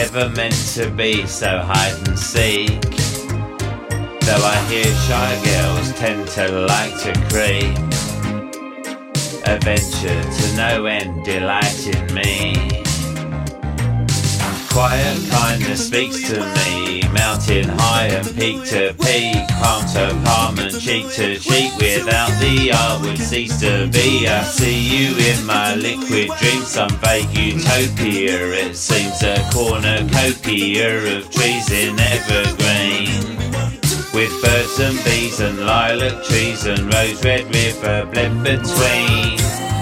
never meant to be so hide and seek. Though I hear shy girls tend to like to creep. Adventure to no end delighting me. Quiet kindness speaks to me, mountain high and peak to peak, palm to palm and cheek to cheek. Without the art would cease to be. I see you in my liquid dream, some vague utopia. It seems a cornucopia of trees in evergreen, with birds and bees and lilac trees and rose red river bled between.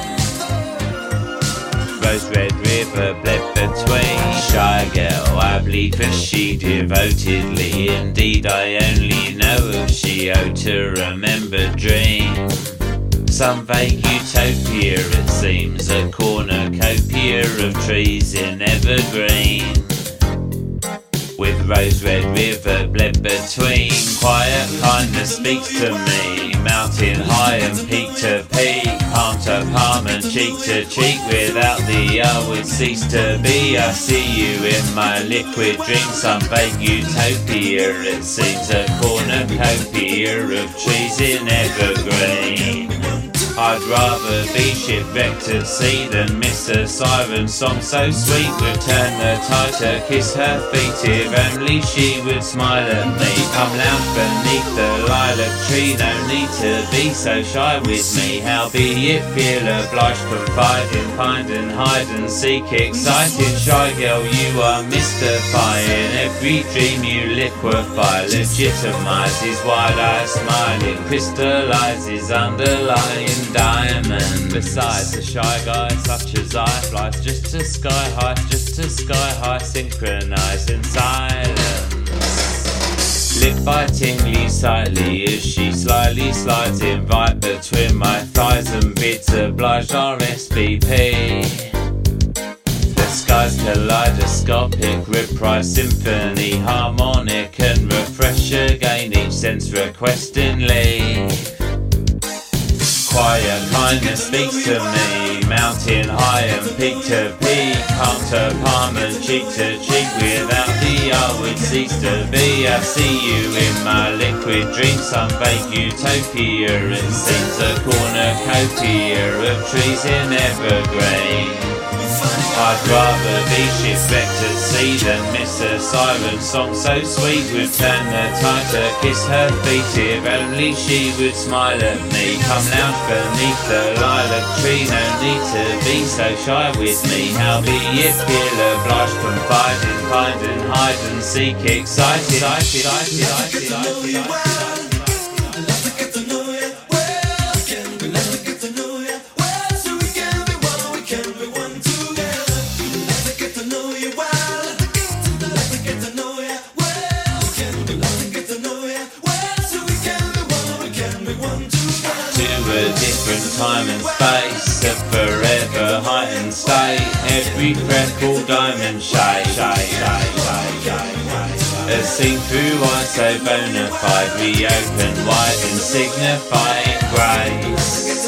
Rose red river bled between. Shy girl, I bleed for she devotedly. Indeed, I only know if she owed to remember dream. Some vague utopia, it seems, a cornucopia of trees in evergreen, with rose red river bled between. Quiet kindness speaks to me, mountain high and peak to peak, palm to palm and cheek to cheek. Without the I would cease to be. I see you in my liquid dream, some vague utopia. It seems a cornucopia of trees in evergreen. I'd rather be shipwrecked at sea than miss a siren song so sweet. Would turn the tide to kiss her feet if only she would smile at me. Come lounge beneath the lilac tree, no need to be so shy with me. Howbeit feel obliged, confide in, find and hide and seek. Excited shy girl, you are mystifying. Every dream you liquefy legitimizes wide-eyed smiling, crystallizes underlying diamond. Besides, a shy guy such as I flies just to sky high, just to sky high, synchronized in silence. Lip bitingly sightly as she slyly slides in right between my thighs and bids obliged RSVP. The sky's kaleidoscopic, reprise symphony, harmonic and refresh again, each sense requesting leave. Quiet kindness speaks to me, mountain high and peak to peak, palm to palm and cheek to cheek. Without the I would cease to be. I see you in my liquid dream, some vague utopia. It seems a cornucopia of trees in evergreen. I'd rather be shipwrecked at sea than miss a siren song so sweet. Would turn the tide to kiss her feet if only she would smile at me. Come lounge beneath the lilac tree, no need to be so shy with me. Howbeit feel obliged, confide in, find and hide and seek. Excited, a different time and space, a forever heightened state. Every freckled diamond shade, as seen through eyes so bona fide, reopen wide and signifying grace.